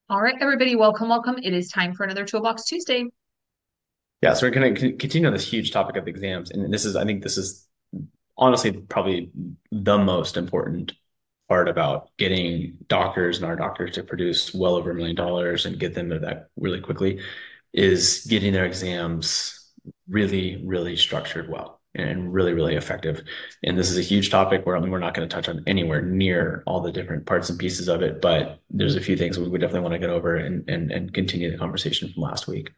All right, everybody, welcome, welcome. It is time for another Toolbox Tuesday. Yeah, so we're going to continue on this huge topic of exams, and I think this is honestly probably the most important part about getting doctors and our doctors to produce well over $1 million and get them to that really quickly is getting their exams really, really structured well and really, really effective. And this is a huge topic where we're not going to touch on anywhere near all the different parts and pieces of it, but there's a few things we would definitely want to get over and continue the conversation from last week.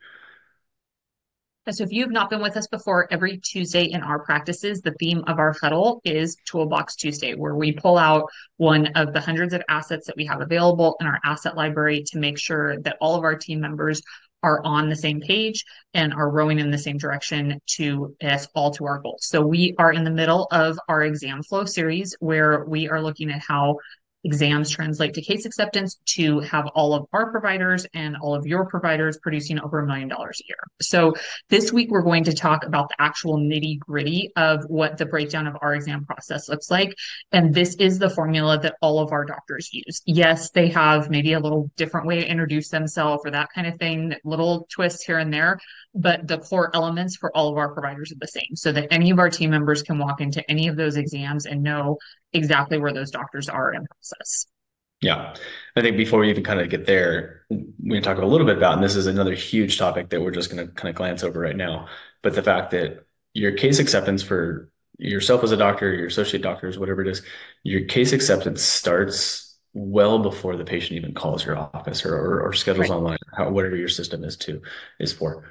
So if you've not been with us before, every Tuesday in our practices, the theme of our huddle is Toolbox Tuesday, where we pull out one of the hundreds of assets that we have available in our asset library to make sure that all of our team members are on the same page and are rowing in the same direction to us all to our goals. So we are in the middle of our exam flow series where we are looking at how exams translate to case acceptance to have all of our providers and all of your providers producing over $1 million a year. So this week, we're going to talk about the actual nitty gritty of what the breakdown of our exam process looks like. And this is the formula that all of our doctors use. Yes, they have maybe a little different way to introduce themselves or that kind of thing, little twists here and there, but the core elements for all of our providers are the same so that any of our team members can walk into any of those exams and know exactly where those doctors are in process. Yeah. I think before we even kind of get there, we can talk a little bit about, and this is another huge topic that we're just going to kind of glance over right now, but the fact that your case acceptance for yourself as a doctor, your associate doctors, whatever it is, your case acceptance starts well before the patient even calls your office or schedules Right. online, whatever your system is for.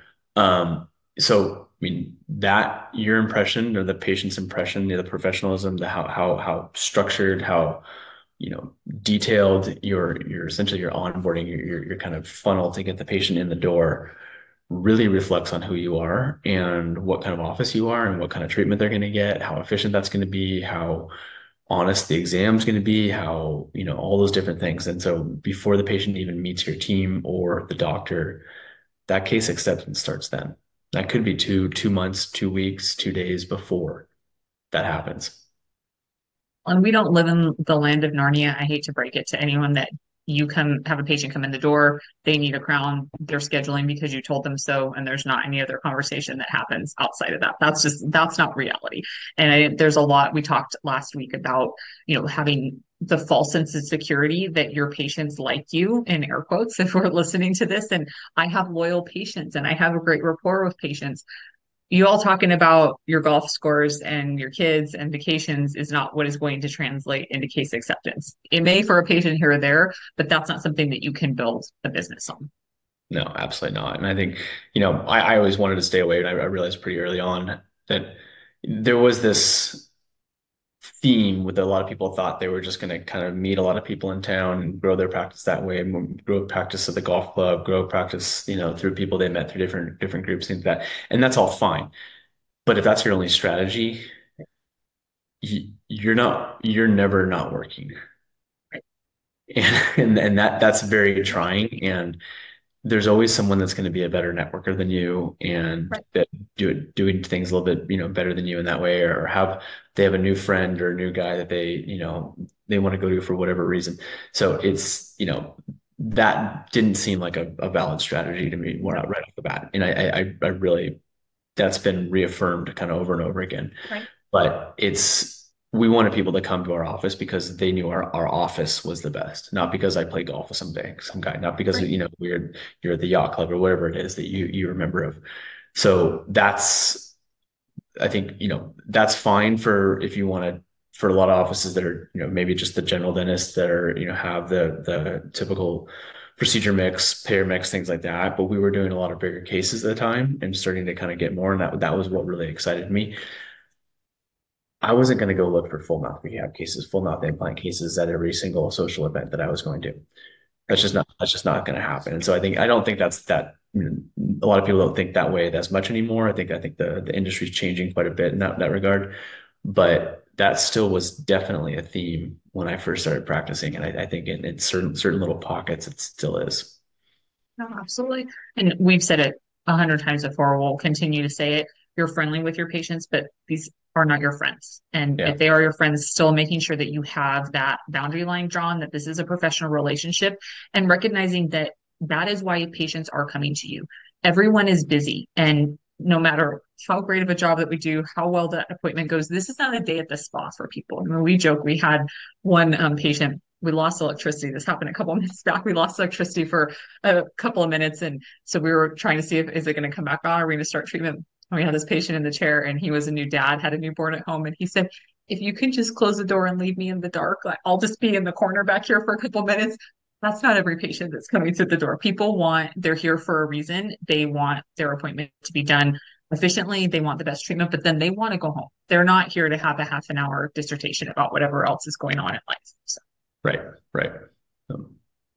So, I mean, that your impression or the patient's impression, the professionalism, the how structured, how detailed your essentially your onboarding, your kind of funnel to get the patient in the door really reflects on who you are and what kind of office you are and what kind of treatment they're going to get, how efficient that's going to be, how honest the exam's going to be, how, all those different things. And so before the patient even meets your team or the doctor, that case acceptance starts then. That could be two months, 2 weeks, 2 days before that happens. And we don't live in the land of Narnia. I hate to break it to anyone that you come have a patient come in the door, they need a crown, they're scheduling because you told them so, and there's not any other conversation that happens outside of that. That's not reality. And there's a lot we talked last week about, having the false sense of security that your patients like you, in air quotes, if we're listening to this. And I have loyal patients and I have a great rapport with patients. You all talking about your golf scores and your kids and vacations is not what is going to translate into case acceptance. It may for a patient here or there, but that's not something that you can build a business on. No, absolutely not. And I think, I always wanted to stay away, and I realized pretty early on that there was this theme with a lot of people thought they were just going to kind of meet a lot of people in town and grow their practice that way, and grow practice at the golf club, grow practice, through people they met through different groups, things like that. And that's all fine. But if that's your only strategy, you're never not working. And that's very trying. And there's always someone that's going to be a better networker than you and Right. that doing things a little bit, better than you in that way, or they have a new friend or a new guy that they want to go to for whatever reason. So it's, that didn't seem like a valid strategy to me right off the bat. And I really, that's been reaffirmed kind of over and over again. Right. But we wanted people to come to our office because they knew our office was the best, not because I play golf with some guy, not because, Right. you're at the yacht club or whatever it is that you remember of. So I think, that's fine for if you want to, for a lot of offices that are, maybe just the general dentists that are, have the typical procedure mix, payer mix, things like that. But we were doing a lot of bigger cases at the time and starting to kind of get more. And that was what really excited me. I wasn't going to go look for full mouth rehab cases, full mouth implant cases at every single social event that I was going to. That's just not going to happen. And so I don't think that's that. A lot of people don't think that way as much anymore. I think the industry is changing quite a bit in that regard. But that still was definitely a theme when I first started practicing, and I think in certain little pockets it still is. No, absolutely. And we've said it 100 times before. We'll continue to say it. You're friendly with your patients, but these are not your friends. And Yeah. if they are your friends, still making sure that you have that boundary line drawn, that this is a professional relationship, and recognizing that that is why patients are coming to you. Everyone is busy. And no matter how great of a job that we do, how well that appointment goes, this is not a day at the spa for people. I mean, we joke, we had one patient, we lost electricity. This happened a couple of minutes back. We lost electricity for a couple of minutes. And so we were trying to see if, is it going to come back on? Are we going to start treatment? And we had this patient in the chair, and he was a new dad, had a newborn at home. And he said, if you can just close the door and leave me in the dark, like, I'll just be in the corner back here for a couple of minutes. That's not every patient that's coming through the door. People want, they're here for a reason. They want their appointment to be done efficiently. They want the best treatment, but then they want to go home. They're not here to have a half an hour dissertation about whatever else is going on in life. So. Right. Right. Um,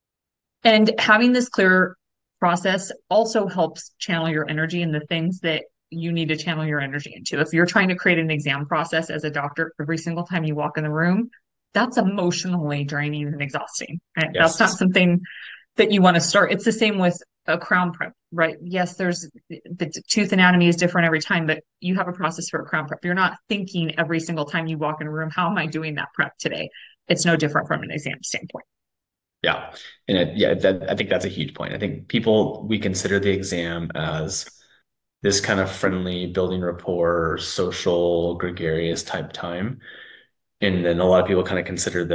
And having this clear process also helps channel your energy in the things that you need to channel your energy into. If you're trying to create an exam process as a doctor every single time you walk in the room, that's emotionally draining and exhausting. Right? That's not yes. something that you want to start. It's the same with a crown prep, right? Yes, there's the tooth anatomy is different every time, but you have a process for a crown prep. You're not thinking every single time you walk in a room, how am I doing that prep today? It's no different from an exam standpoint. Yeah. And I think that's a huge point. I think we consider the exam as this kind of friendly, building rapport, social, gregarious type time. And then a lot of people kind of consider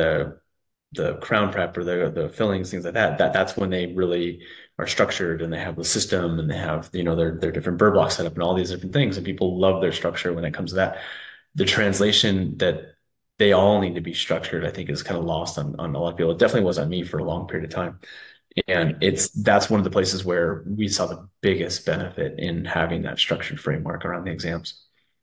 the crown prep or the fillings, things like that. That's when they really are structured and they have the system and they have, their different bird blocks set up and all these different things. And people love their structure when it comes to that. The translation that they all need to be structured, I think, is kind of lost on a lot of people. It definitely was on me for a long period of time. And that's one of the places where we saw the biggest benefit in having that structured framework around the exams.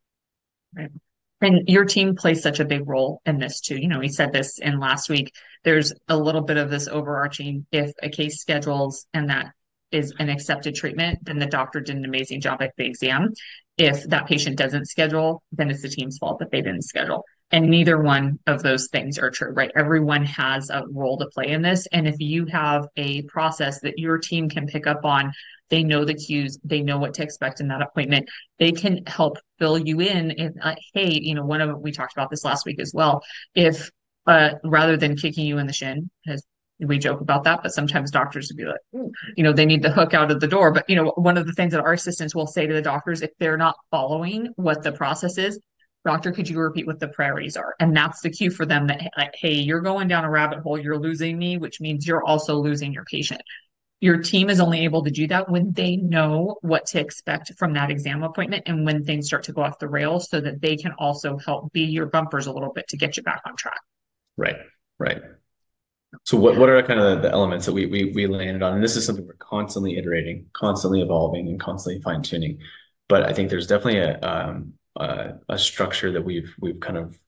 Right. And your team plays such a big role in this too. You know, we said this in last week. There's a little bit of this overarching, if a case schedules and that is an accepted treatment, then the doctor did an amazing job at the exam. If that patient doesn't schedule, then it's the team's fault that they didn't schedule. And neither one of those things are true, right? Everyone has a role to play in this. And if you have a process that your team can pick up on, they know the cues, they know what to expect in that appointment, they can help fill you in. If, hey, one of we talked about this last week as well. If rather than kicking you in the shin, as we joke about that, but sometimes doctors would be like, "Ooh," they need the hook out of the door. But one of the things that our assistants will say to the doctors, if they're not following what the process is, doctor, could you repeat what the priorities are? And that's the cue for them that, like, hey, you're going down a rabbit hole, you're losing me, which means you're also losing your patient. Your team is only able to do that when they know what to expect from that exam appointment and when things start to go off the rails so that they can also help be your bumpers a little bit to get you back on track. Right. Right. So what are kind of the elements that we landed on? And this is something we're constantly iterating, constantly evolving, and constantly fine tuning. But I think there's definitely a structure that we've kind of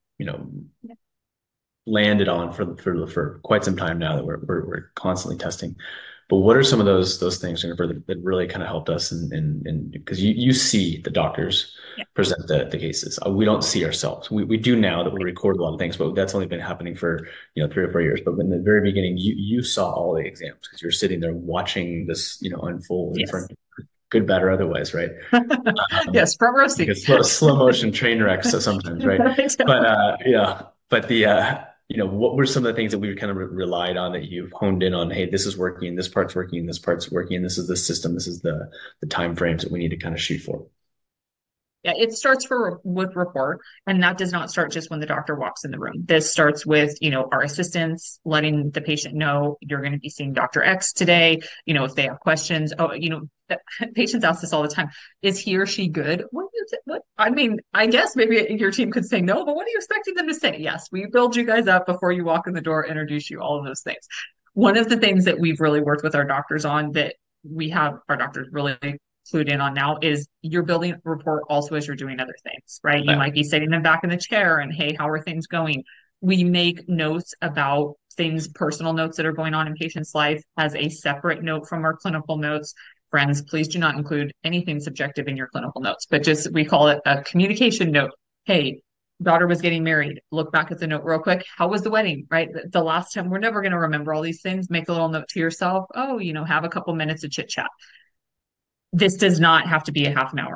landed on for quite some time now that we're constantly testing. But what are some of those things, Jennifer, that really kind of helped us and because you see the doctors present the cases. We don't see ourselves. We do now that we record a lot of things, but that's only been happening for 3 or 4 years. But in the very beginning, you saw all the exams because you're sitting there watching this unfold in front of you, good, bad, or otherwise, right? Yes, front row seat. Slow motion train wrecks sometimes, right? But what were some of the things that we kind of relied on that you've honed in on? Hey, this is working, this part's working, this part's working, this is the system, this is the time frames that we need to kind of shoot for. Yeah, it starts with rapport, and that does not start just when the doctor walks in the room. This starts with, our assistants letting the patient know you're going to be seeing Dr. X today. If they have questions, patients ask this all the time. Is he or she good? I mean, I guess maybe your team could say no, but what are you expecting them to say? Yes, we build you guys up before you walk in the door, introduce you, all of those things. One of the things that we've really worked with our doctors on that we have our doctors really clued in on now is you're building rapport also as you're doing other things, right? You might be sitting them back in the chair and, hey, how are things going? We make notes about things, personal notes that are going on in patient's life as a separate note from our clinical notes. Friends, please do not include anything subjective in your clinical notes, but just we call it a communication note. Hey, daughter was getting married. Look back at the note real quick. How was the wedding, right? The last time, we're never going to remember all these things. Make a little note to yourself. Oh, have a couple minutes of chit chat. This does not have to be a half an hour.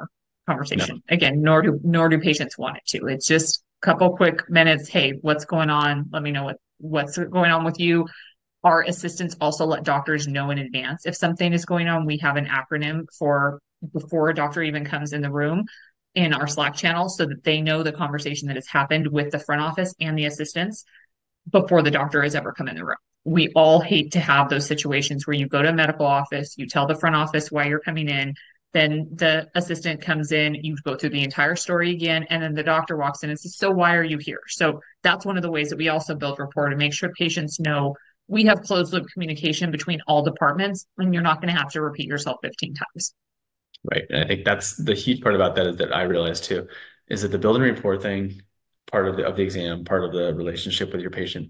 No. conversation. Again, nor do patients want it to. It's just a couple quick minutes. Hey, what's going on? Let me know what's going on with you. Our assistants also let doctors know in advance if something is going on. We have an acronym for before a doctor even comes in the room in our Slack channel so that they know the conversation that has happened with the front office and the assistants before the doctor has ever come in the room. We all hate to have those situations where you go to a medical office, you tell the front office why you're coming in, then the assistant comes in, you go through the entire story again, and then the doctor walks in and says, "So why are you here?" So that's one of the ways that we also build rapport to make sure patients know we have closed loop communication between all departments, and you're not going to have to repeat yourself 15 times. Right. And I think that's the huge part about that is that I realized too, is that the building rapport thing, part of the exam, part of the relationship with your patient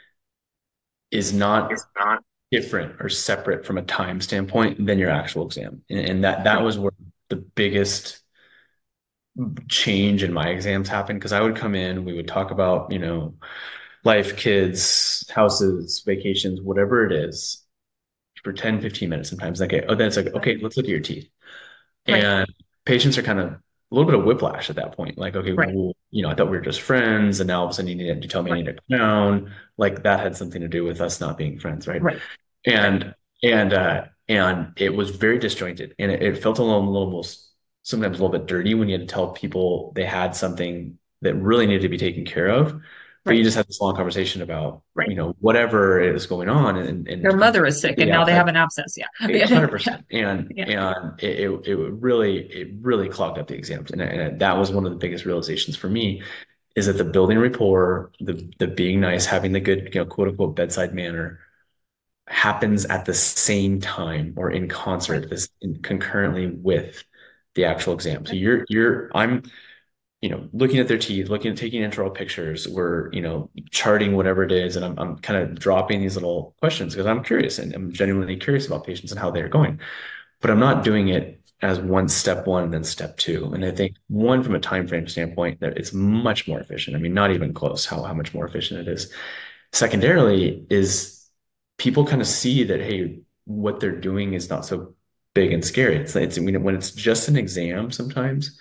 is not It's not different or separate from a time standpoint than your actual exam. And that was where the biggest change in my exams happened because I would come in, we would talk about, life, kids, houses, vacations, whatever it is, for 10, 15 minutes sometimes. Like, oh, then it's like, okay, let's look at your teeth. right, And patients are kind of a little bit of whiplash at that point. Like, okay, right, well, I thought we were just friends, and now all of a sudden you tell me I right, need to come down. Like that had something to do with us not being friends, right? right, right, And it was very disjointed, and it felt sometimes a little bit dirty when you had to tell people they had something that really needed to be taken care of, but you right, just had this long conversation about right. Whatever is going on, and Their mother is sick and completely now they have outside. an abscess. Yeah. Yeah. 100%. And Yeah. it really clogged up the exams. And that was one of the biggest realizations for me is that the building rapport, the being nice, having the good, quote unquote bedside manner happens at the same time or in Right. concert, concurrently with the actual exam. So I'm looking at their teeth, looking at taking intraoral pictures, we're, charting whatever it is. And I'm kind of dropping these little questions because I'm curious and I'm genuinely curious about patients and how they're going. But I'm not doing it as step one and then step two. And I think one, from a time frame standpoint, that it's much more efficient. I mean, not even close how much more efficient it is. Secondarily is people kind of see that, hey, what they're doing is not so big and scary. When it's just an exam, sometimes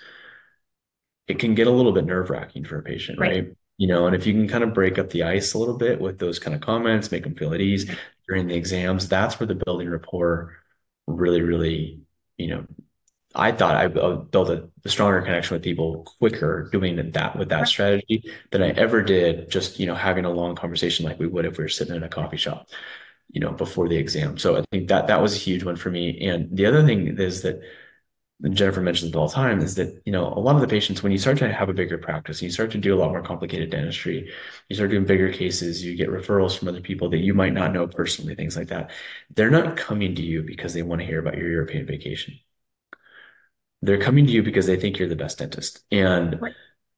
it can get a little bit nerve-wracking for a patient, Right. right? And if you can kind of break up the ice a little bit with those kind of comments, make them feel at ease during the exams, that's where the building rapport really, really, you know, I thought I built a stronger connection with people quicker doing that with that Right. strategy than I ever did just, having a long conversation like we would if we were sitting in a coffee shop, before the exam. So I think that was a huge one for me. And the other thing is that and Jennifer mentions it all the time, is that, a lot of the patients, when you start to have a bigger practice, you start to do a lot more complicated dentistry, you start doing bigger cases, you get referrals from other people that you might not know personally, things like that. They're not coming to you because they want to hear about your European vacation. They're coming to you because they think you're the best dentist. And Right.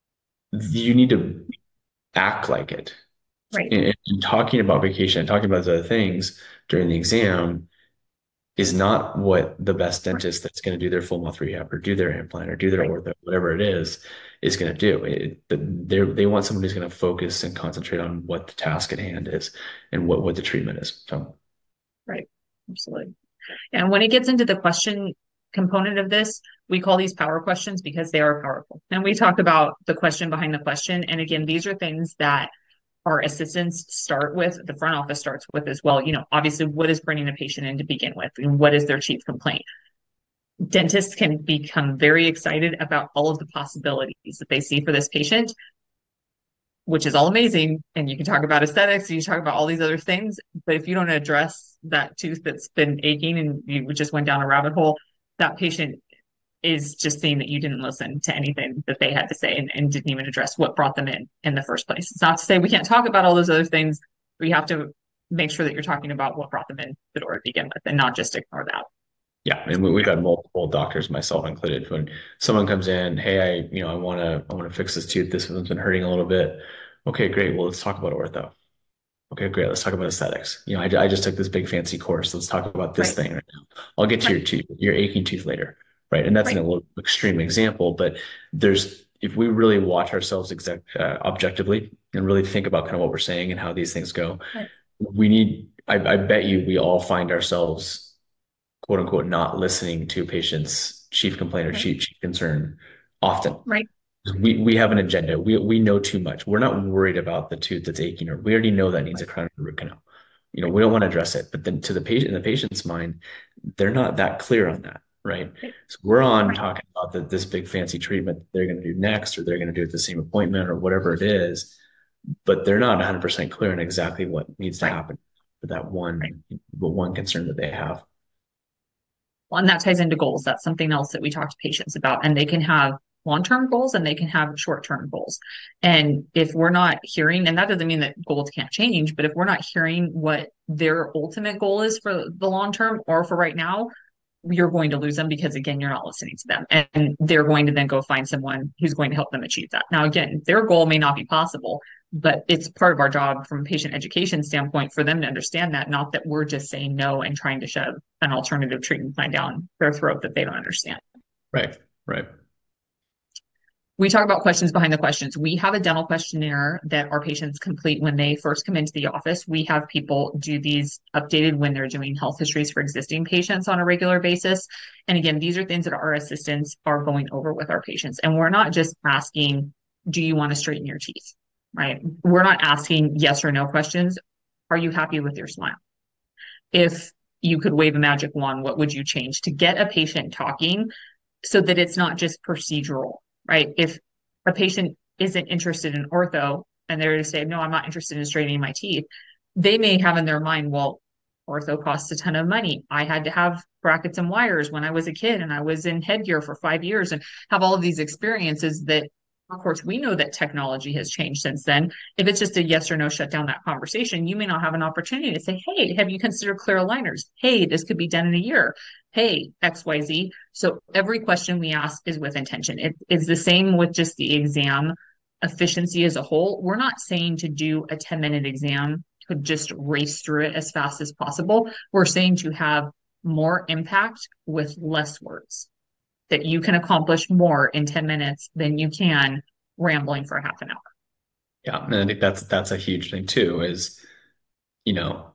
you need to act like it. Right. And talking about vacation and talking about those other things during the exam is not what the best Right. dentist that's going to do their full mouth rehab or do their implant or do their Right. ortho, whatever it is going to do. They want someone who's going to focus and concentrate on what the task at hand is and what the treatment is. So, Right. Absolutely. And when it gets into the question component of this, we call these power questions because they are powerful. And we talk about the question behind the question. And again, these are things that our assistants start with, the front office starts with as well. Obviously, what is bringing the patient in to begin with, and what is their chief complaint? Dentists can become very excited about all of the possibilities that they see for this patient, which is all amazing. And you can talk about aesthetics, you talk about all these other things, but if you don't address that tooth that's been aching and you just went down a rabbit hole, that patient is just seeing that you didn't listen to anything that they had to say and didn't even address what brought them in the first place. It's not to say we can't talk about all those other things. We have to make sure that you're talking about what brought them in the door to begin with and not just ignore that. yeah, and we've had multiple doctors, myself included, when someone comes in, hey, I want to fix this tooth. This one's been hurting a little bit. Okay, great. Well, let's talk about ortho. Okay, great. Let's talk about aesthetics. I just took this big fancy course. Let's talk about this Right, thing right now. I'll get to right, your aching tooth later. Right. And that's a right, little extreme example, but if we really watch ourselves objectively and really think about kind of what we're saying and how these things go, right, I bet you we all find ourselves quote unquote not listening to patients' chief complaint or Right. chief concern often. Right. We have an agenda. We know too much. We're not worried about the tooth that's aching, or we already know that needs a Right. crown or root canal. Right. We don't want to address it. But then to the patient, in the patient's mind, they're not that clear on that, right? Right. So we're on Right. talking about this big fancy treatment that they're going to do next, or they're going to do at the same appointment, or whatever it is, but they're not 100% clear on exactly what needs to Right. happen for that Right. one concern that they have. Well, and that ties into goals. That's something else that we talk to patients about. And they can have long-term goals and they can have short-term goals. And if we're not hearing, and that doesn't mean that goals can't change, but if we're not hearing what their ultimate goal is for the long term or for right now, you're going to lose them because again, you're not listening to them. And they're going to then go find someone who's going to help them achieve that. Now, again, their goal may not be possible, but it's part of our job from a patient education standpoint for them to understand that, not that we're just saying no and trying to shove an alternative treatment plan down their throat that they don't understand. Right, right. We talk about questions behind the questions. We have a dental questionnaire that our patients complete when they first come into the office. We have people do these updated when they're doing health histories for existing patients on a regular basis. And again, these are things that our assistants are going over with our patients. And we're not just asking, do you want to straighten your teeth? Right? We're not asking yes or no questions. Are you happy with your smile? If you could wave a magic wand, what would you change to get a patient talking so that it's not just procedural, right? If a patient isn't interested in ortho and they're to say, no, I'm not interested in straightening my teeth, they may have in their mind, well, ortho costs a ton of money. I had to have brackets and wires when I was a kid and I was in headgear for 5 years and have all of these experiences that, of course, we know that technology has changed since then. If it's just a yes or no, shut down that conversation, you may not have an opportunity to say, hey, have you considered clear aligners? Hey, this could be done in a year. Hey, XYZ. So every question we ask is with intention. It's the same with just the exam efficiency as a whole. We're not saying to do a 10-minute exam to just race through it as fast as possible. We're saying to have more impact with less words, that you can accomplish more in 10 minutes than you can rambling for half an hour. Yeah, and I think that's a huge thing too, is, you know,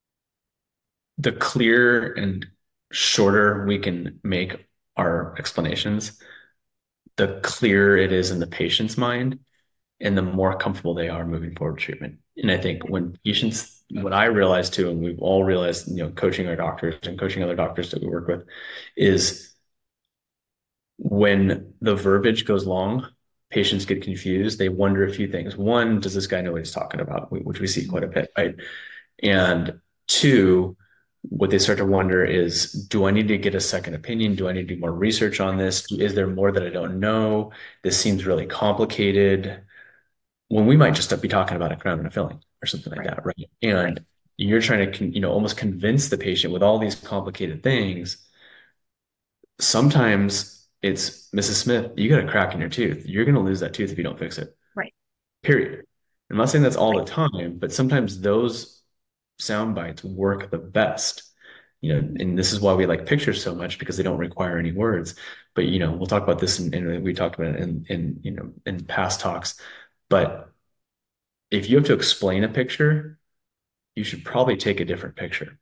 the clearer and shorter we can make our explanations, the clearer it is in the patient's mind and the more comfortable they are moving forward with treatment. And I think when patients, what I realized too, and we've all realized, coaching our doctors and coaching other doctors that we work with, is when the verbiage goes long, patients get confused. They wonder a few things. One, does this guy know what he's talking about? Which we see quite a bit, right? And two, what they start to wonder is, do I need to get a second opinion? Do I need to do more research on this? Is there more that I don't know? This seems really complicated. When we might just be talking about a crown and a filling or something like Right. that, right? Right. And you're trying to, almost convince the patient with all these complicated things. Sometimes it's, Mrs. Smith, you got a crack in your tooth. You're going to lose that tooth if you don't fix it. Right. Period. I'm not saying that's all Right. the time, but sometimes those sound bites work the best. And this is why we like pictures so much, because they don't require any words. But we'll talk about this, and we talked about it in past talks. But if you have to explain a picture, you should probably take a different picture.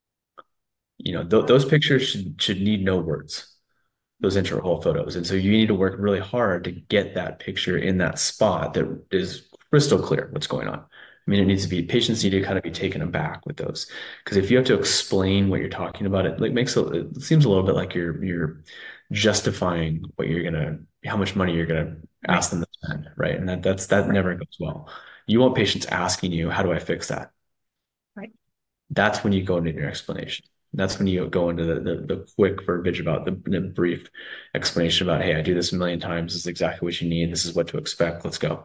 Those pictures should need no words, those interval photos. And so you need to work really hard to get that picture in that spot that is crystal clear what's going on. I mean, it needs to be, patients need to kind of be taken aback with those. Because if you have to explain what you're talking about, it seems a little bit like you're justifying how much money you're gonna Right. ask them to spend, right? And that Right. never goes well. You want patients asking you, how do I fix that? Right. That's when you go into your explanation. That's when you go into the quick verbiage about the brief explanation about, hey, I do this a million times. This is exactly what you need. This is what to expect. Let's go.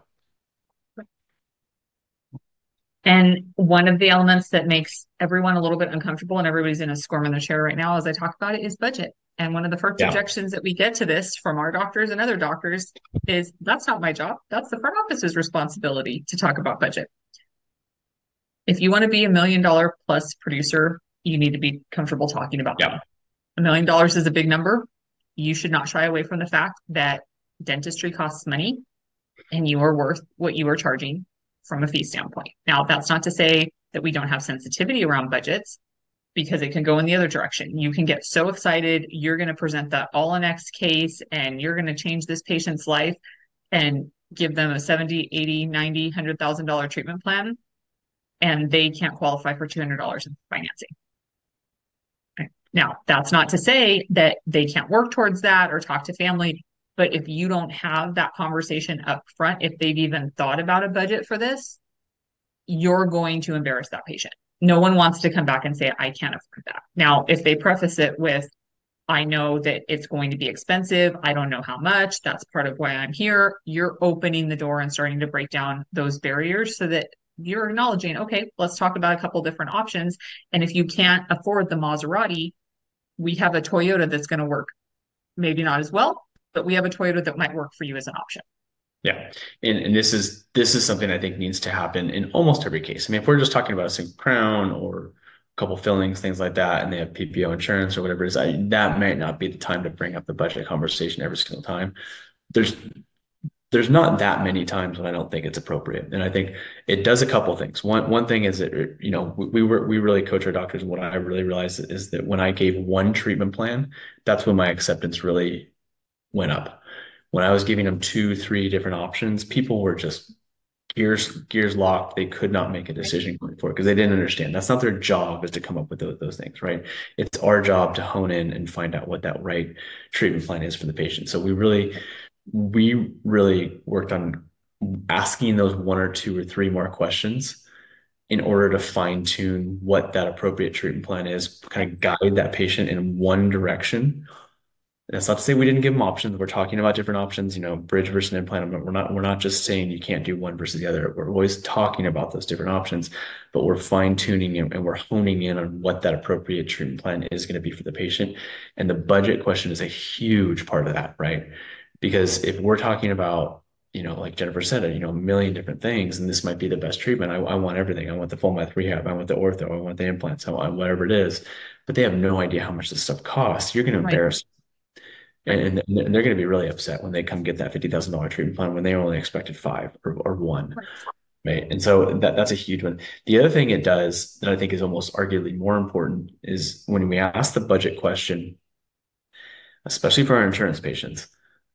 And one of the elements that makes everyone a little bit uncomfortable and everybody's in a squirm in their chair right now as I talk about it is budget. And one of the first Yeah. objections that we get to this from our doctors and other doctors is, that's not my job. That's the front office's responsibility to talk about budget. If you want to be $1 million plus producer, you need to be comfortable talking about money. Yeah. $1 million is a big number. You should not shy away from the fact that dentistry costs money and you are worth what you are charging from a fee standpoint. Now, that's not to say that we don't have sensitivity around budgets. because it can go in the other direction. You can get so excited, you're going to present that all next case and you're going to change this patient's life and give them a 70, 80, 90, $100,000 treatment plan, and they can't qualify for $200 in financing. Right? Now, that's not to say that they can't work towards that or talk to family, but if you don't have that conversation up front, if they've even thought about a budget for this, you're going to embarrass that patient. No one wants to come back and say, I can't afford that. Now, if they preface it with, I know that it's going to be expensive. I don't know how much. That's part of why I'm here. You're opening the door and starting to break down those barriers so that you're acknowledging, okay, let's talk about a couple different options. And if you can't afford the Maserati, we have a Toyota that's going to work. Maybe not as well, but we have a Toyota that might work for you as an option. Yeah. And this is something I think needs to happen in almost every case. I mean, if we're just talking about a single crown or a couple fillings, things like that, and they have PPO insurance or whatever it is, that might not be the time to bring up the budget conversation every single time. There's not that many times when I don't think it's appropriate. And I think it does a couple of things. One thing is that, we really coach our doctors. And what I really realized is that when I gave one treatment plan, that's when my acceptance really went up. When I was giving them 2, 3 different options, people were just gears locked. They could not make a decision going forward because they didn't understand. That's not their job, is to come up with those things, right? It's our job to hone in and find out what that right treatment plan is for the patient. So we really worked on asking those 1 or 2 or 3 more questions in order to fine tune what that appropriate treatment plan is, kind of guide that patient in one direction. That's not to say we didn't give them options. We're talking about different options, bridge versus implant. We're not just saying you can't do one versus the other. We're always talking about those different options, but we're fine tuning and we're honing in on what that appropriate treatment plan is going to be for the patient. And the budget question is a huge part of that, right? Because if we're talking about, like Jennifer said, a million different things, and this might be the best treatment. I want everything. I want the full mouth rehab. I want the ortho. I want the implants. I want whatever it is. But they have no idea how much this stuff costs. You're going to embarrass them. And they're going to be really upset when they come get that $50,000 treatment plan when they only expected 5 or 1, right? And so that's a huge one. The other thing it does that I think is almost arguably more important is when we ask the budget question, especially for our insurance patients,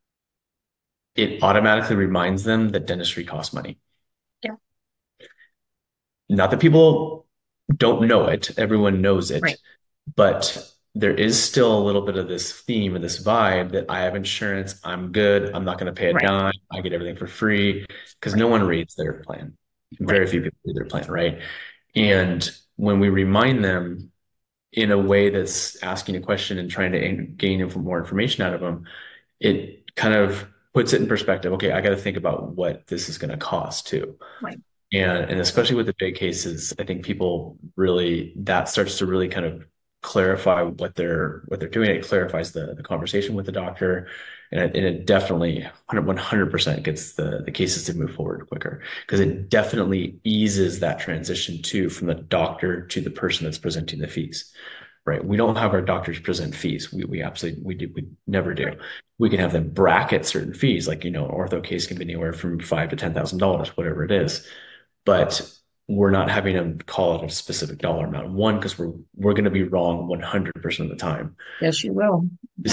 it automatically reminds them that dentistry costs money. Yeah. Not that people don't know it, everyone knows it, right. But there is still a little bit of this theme and this vibe that I have insurance, I'm good, I'm not going to pay a dime, I get everything for free, because no one reads their plan. Very few people read their plan, right? And when we remind them in a way that's asking a question and trying to gain more information out of them, it kind of puts it in perspective. Okay, I got to think about what this is going to cost too. Right. And especially with the big cases, I think people really, that starts to really kind of clarify what they're doing. It clarifies the conversation with the doctor, and it definitely 100% gets the cases to move forward quicker, because it definitely eases that transition too from the doctor to the person that's presenting the fees. Right. We don't have our doctors present fees. We never do. We can have them bracket certain fees, like, an ortho case can be anywhere from $5,000 to $10,000, whatever it is. But we're not having them call it a specific dollar amount. One, because we're going to be wrong 100% of the time. Yes, you will.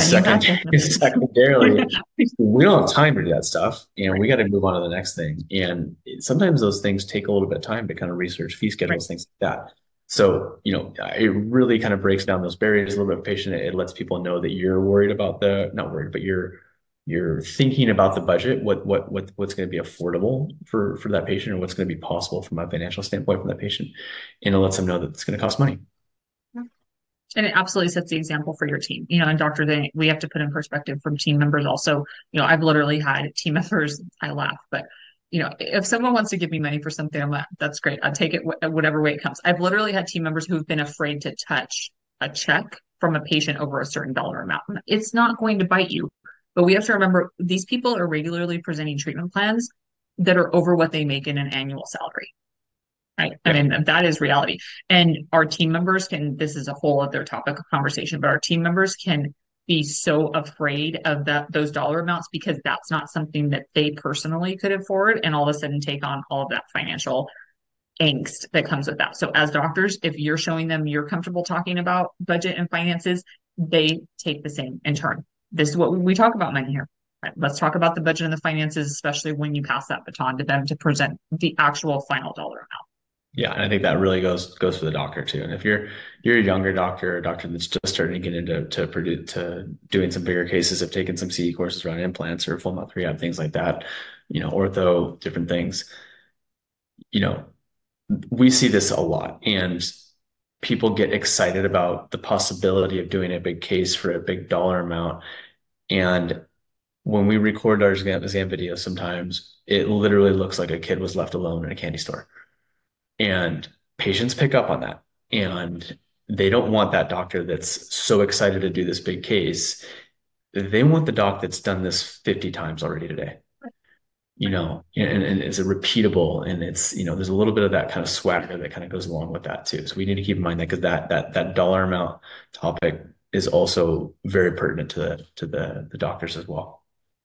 Secondarily, we don't have time to do that stuff, and we got to move on to the next thing. And sometimes those things take a little bit of time to kind of research fee schedules, things like that. So, it really kind of breaks down those barriers a little bit patient. It lets people know that you're worried about not worried, but you're thinking about the budget, what's going to be affordable for that patient, or what's going to be possible from a financial standpoint for that patient. And it lets them know that it's going to cost money. And it absolutely sets the example for your team. And Dr. Thing, we have to put in perspective from team members also. I've literally had team members, I laugh, but if someone wants to give me money for something, I'm like, that's great. I'll take it whatever way it comes. I've literally had team members who've been afraid to touch a check from a patient over a certain dollar amount. It's not going to bite you. But we have to remember, these people are regularly presenting treatment plans that are over what they make in an annual salary. Right. Yeah. I mean, that is reality. And our team members this is a whole other topic of conversation, but our team members can be so afraid of those dollar amounts because that's not something that they personally could afford, and all of a sudden take on all of that financial angst that comes with that. So as doctors, if you're showing them you're comfortable talking about budget and finances, they take the same in turn. This is what we talk about money here. Right? Let's talk about the budget and the finances, especially when you pass that baton to them to present the actual final dollar amount. Yeah, and I think that really goes for the doctor too. And if you're a younger doctor, a doctor that's just starting to get into to doing some bigger cases, have taken some CE courses around implants or full mouth rehab, things like that, ortho, different things, you know, we see this a lot, and people get excited about the possibility of doing a big case for a big dollar amount. And when we record our exam videos, sometimes it literally looks like a kid was left alone in a candy store. And patients pick up on that. And they don't want that doctor that's so excited to do this big case. They want the doc that's done this 50 times already today. And it's a repeatable, and it's, there's a little bit of that kind of swagger that kind of goes along with that too. So we need to keep in mind that, because that dollar amount topic is also very pertinent to the doctors as well.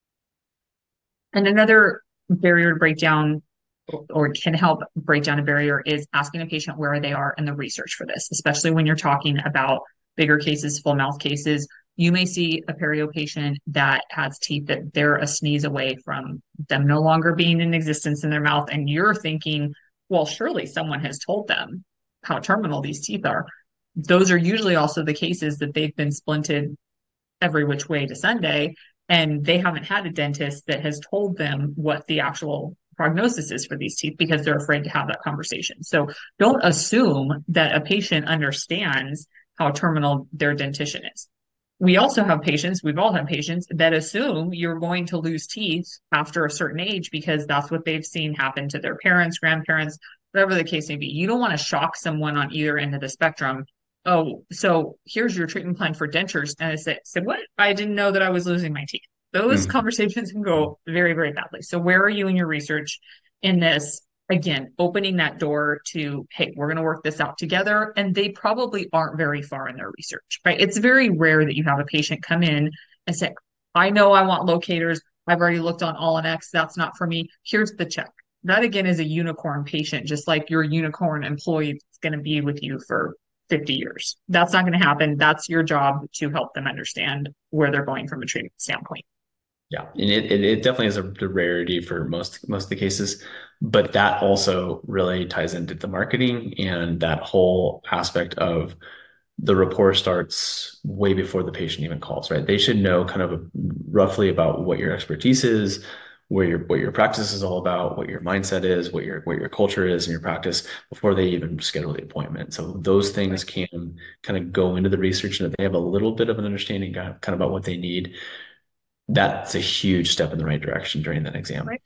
And another barrier to break down, or can help break down a barrier, is asking a patient where they are in the research for this, especially when you're talking about bigger cases, full mouth cases. You may see a perio patient that has teeth that they're a sneeze away from them no longer being in existence in their mouth. And you're thinking, well, surely someone has told them how terminal these teeth are. Those are usually also the cases that they've been splinted every which way to Sunday, and they haven't had a dentist that has told them what the actual prognosis is for these teeth, because they're afraid to have that conversation. So don't assume that a patient understands how terminal their dentition is. We also have patients, we've all had patients that assume you're going to lose teeth after a certain age because that's what they've seen happen to their parents, grandparents, whatever the case may be. You don't want to shock someone on either end of the spectrum. Oh, so here's your treatment plan for dentures. And I said, what? I didn't know that I was losing my teeth. Those Mhm. conversations can go very, very badly. So where are you in your research in this? Again, opening that door to, hey, we're going to work this out together. And they probably aren't very far in their research, right? It's very rare that you have a patient come in and say, I know I want locators. I've already looked on All in X. That's not for me. Here's the check. That again is a unicorn patient, just like your unicorn employee is going to be with you for 50 years. That's not going to happen. That's your job to help them understand where they're going from a treatment standpoint. Yeah, and it definitely is the rarity for most of the cases, but that also really ties into the marketing, and that whole aspect of the rapport starts way before the patient even calls, right? They should know kind of roughly about what your expertise is, what your practice is all about, what your mindset is, what your culture is in your practice before they even schedule the appointment. So those things can kind of go into the research, and if they have a little bit of an understanding kind of about what they need, that's a huge step in the right direction during that exam. Right.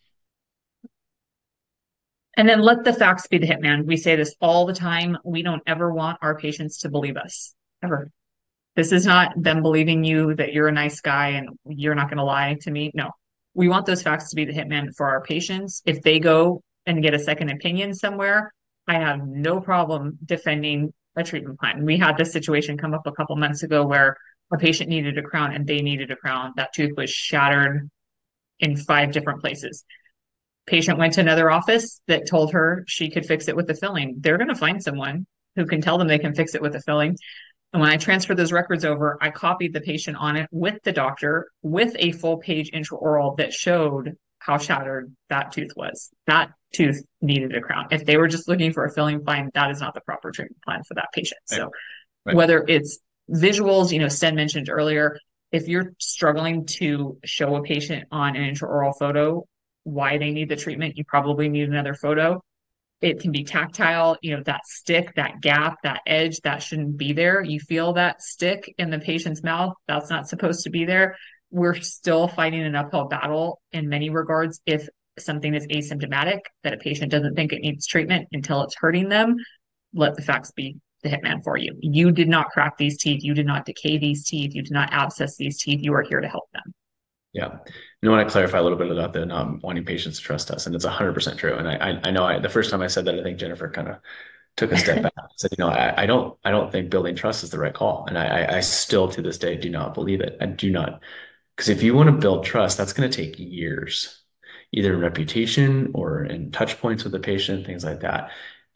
And then let the facts be the hitman. We say this all the time. We don't ever want our patients to believe us, ever. This is not them believing you that you're a nice guy and you're not going to lie to me. No, we want those facts to be the hitman for our patients. If they go and get a second opinion somewhere, I have no problem defending a treatment plan. We had this situation come up a couple months ago where a patient needed a crown and they needed a crown. That tooth was shattered in 5 different places. Patient went to another office that told her she could fix it with the filling. They're going to find someone who can tell them they can fix it with the filling. And when I transferred those records over, I copied the patient on it with the doctor with a full page intraoral that showed how shattered that tooth was. That tooth needed a crown. If they were just looking for a filling plan, that is not the proper treatment plan for that patient. Right. So Right. whether it's visuals, Sten mentioned earlier, if you're struggling to show a patient on an intraoral photo why they need the treatment, you probably need another photo. It can be tactile, that stick, that gap, that edge, that shouldn't be there. You feel that stick in the patient's mouth, that's not supposed to be there. We're still fighting an uphill battle in many regards if something is asymptomatic, that a patient doesn't think it needs treatment until it's hurting them. Let the facts be the hitman for you. You did not crack these teeth. You did not decay these teeth. You did not abscess these teeth. You are here to help them. Yeah. I want to clarify a little bit about the not wanting patients to trust us, and it's 100% true. And I know the first time I said that, I think Jennifer kind of took a step back and said, I don't think building trust is the right call. And I still to this day do not believe it. I do not, because if you want to build trust, that's going to take years, either in reputation or in touch points with the patient, things like that.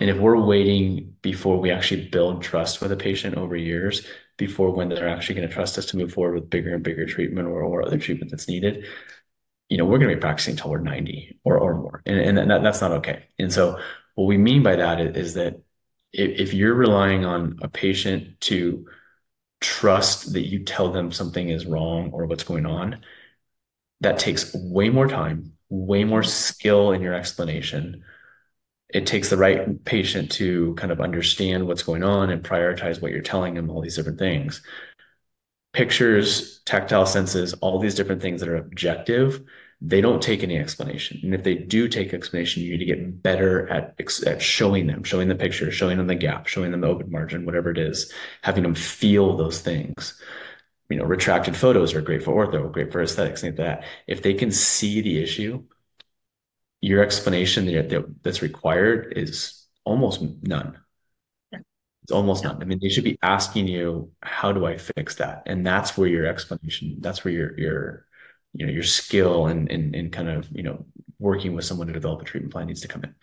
And if we're waiting before we actually build trust with a patient over years, before when they're actually going to trust us to move forward with bigger and bigger treatment or other treatment that's needed, we're going to be practicing till we're 90 or more. And that's not okay. And so what we mean by that is that if you're relying on a patient to trust that you tell them something is wrong or what's going on, that takes way more time, way more skill in your explanation. It takes the right patient to kind of understand what's going on and prioritize what you're telling them, all these different things. Pictures, tactile senses, all these different things that are objective, they don't take any explanation. And if they do take explanation, you need to get better at showing the picture, showing them the gap, showing them the open margin, whatever it is, having them feel those things. Retracted photos are great for ortho, great for aesthetics, things like that. If they can see the issue, your explanation that's required is almost none. Yeah. It's almost none. I mean, they should be asking you, how do I fix that? And that's where your explanation, that's where your skill and kind of, working with someone to develop a treatment plan needs to come in.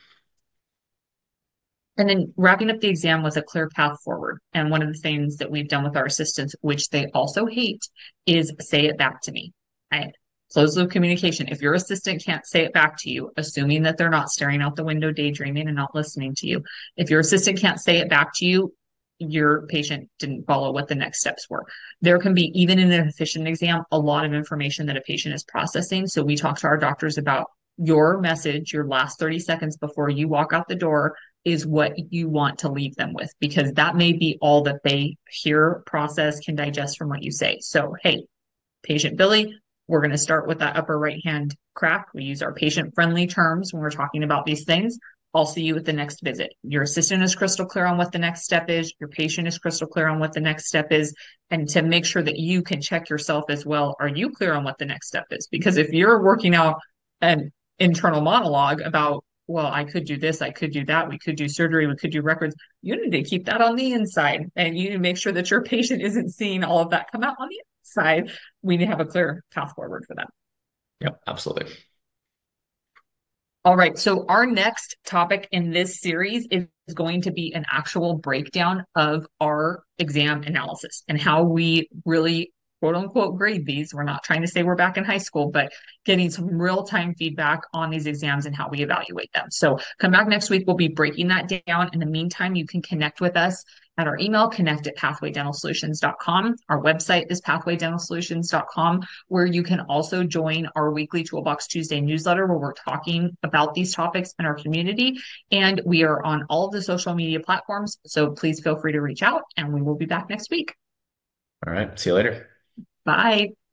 And then wrapping up the exam with a clear path forward. And one of the things that we've done with our assistants, which they also hate, is say it back to me. Right? Closed loop communication. If your assistant can't say it back to you, assuming that they're not staring out the window, daydreaming and not listening to you, if your assistant can't say it back to you, your patient didn't follow what the next steps were. There can be, even in an efficient exam, a lot of information that a patient is processing. So we talk to our doctors about your message, your last 30 seconds before you walk out the door is what you want to leave them with, because that may be all that they hear, process, can digest from what you say. So, hey, patient Billy, we're going to start with that upper right hand crack. We use our patient friendly terms when we're talking about these things. I'll see you at the next visit. Your assistant is crystal clear on what the next step is. Your patient is crystal clear on what the next step is. And to make sure that you can check yourself as well, are you clear on what the next step is? Because if you're working out an internal monologue about, well, I could do this, I could do that, we could do surgery, we could do records, you need to keep that on the inside. And you need to make sure that your patient isn't seeing all of that come out on the outside. We need to have a clear path forward for that. Yep, absolutely. All right. So our next topic in this series is going to be an actual breakdown of our exam analysis and how we really, quote unquote, grade these. We're not trying to say we're back in high school, but getting some real time feedback on these exams and how we evaluate them. So come back next week. We'll be breaking that down. In the meantime, you can connect with us at our email, connect@pathwaydentalsolutions.com. Our website is pathwaydentalsolutions.com, where you can also join our weekly Toolbox Tuesday newsletter, where we're talking about these topics in our community. And we are on all of the social media platforms. So please feel free to reach out, and we will be back next week. All right. See you later. Bye.